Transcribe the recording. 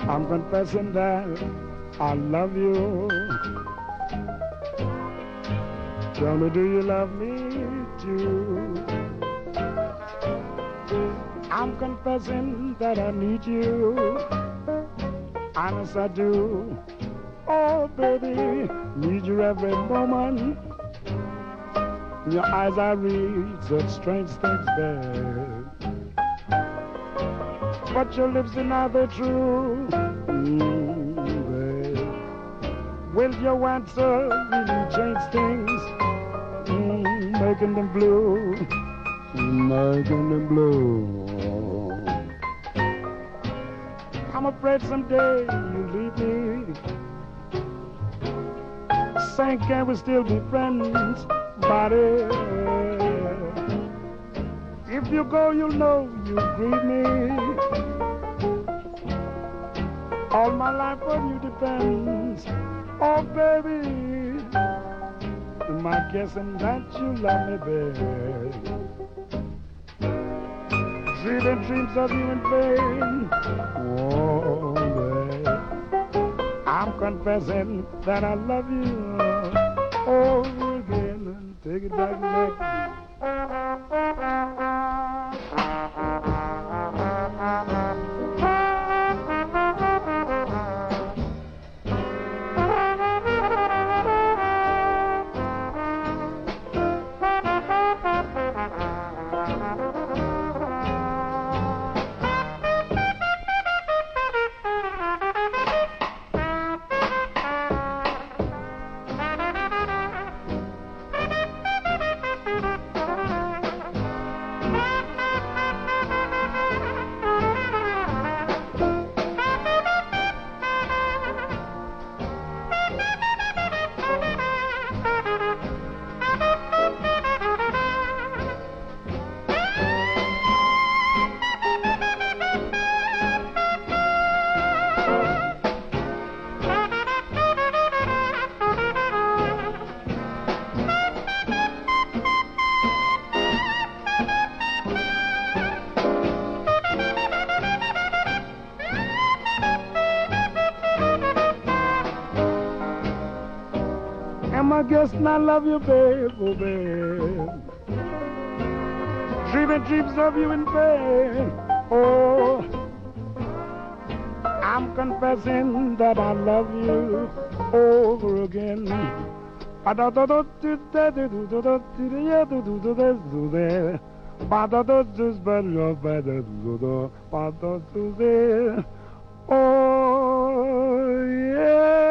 I'm confessing that I love you. Tell me, do you love me too? I'm confessing that I need you. Honest I do. Oh, baby, need you every moment. In your eyes I read such strange things there. But your lips deny the truth. Babe. Will your answer really change things? Making them blue. Making them blue. I'm afraid someday you'll leave me. Saying can we still be friends, buddy? If you go, you'll know you'll grieve me. All my life on you depends. Oh, baby, am I guessing that you love me, babe? Dreaming dreams of you in vain. Oh, babe, I'm confessing that I love you over again. Take it back, back. I guess I love you, babe, oh, babe. Dreaming dreams of you in vain. Oh, I'm confessing that I love you over again. Oh, yeah.